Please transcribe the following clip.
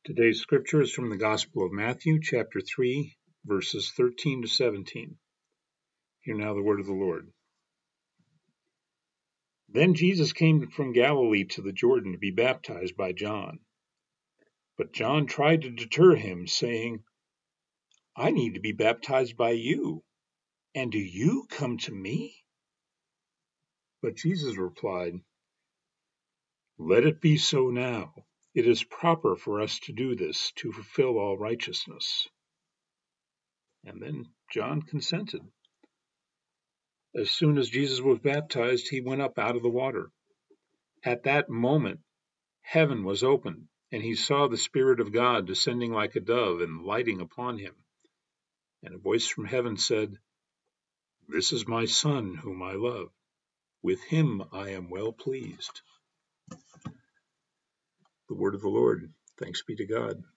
Today's scripture is from the Gospel of Matthew, chapter 3, verses 13 to 17. Hear now the word of the Lord. Then Jesus came from Galilee to the Jordan to be baptized by John. But John tried to deter him, saying, "I need to be baptized by you, and do you come to me?" But Jesus replied, "Let it be so now. It is proper for us to do this, to fulfill all righteousness." And then John consented. As soon as Jesus was baptized, he went up out of the water. At that moment, heaven was opened, and he saw the Spirit of God descending like a dove and lighting upon him. And a voice from heaven said, "This is my Son, whom I love. With him I am well pleased." The word of the Lord. Thanks be to God.